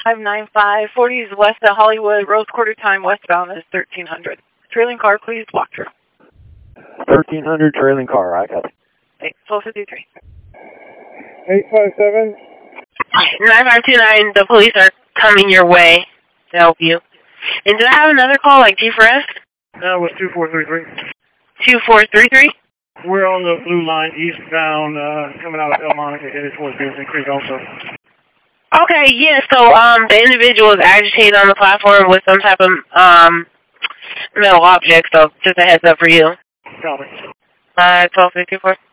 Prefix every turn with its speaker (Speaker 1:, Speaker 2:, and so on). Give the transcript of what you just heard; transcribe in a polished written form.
Speaker 1: 595, 40s west of Hollywood, Rose Quarter time, westbound is 1300. Trailing car, please, walk through.
Speaker 2: 1300 trailing car, I got it.
Speaker 1: Okay, 1253.
Speaker 3: 857.
Speaker 1: 9529, the police are coming your way to help you. And did I have another call, like G4S?
Speaker 3: That was 2433.
Speaker 1: 2433?
Speaker 3: We're on the blue line eastbound, coming out of El Monica, headed towards Benson Creek also.
Speaker 1: Okay, yeah, so the individual is agitated on the platform with some type of metal object, so just a heads up for you.
Speaker 3: Copy.
Speaker 1: 1254.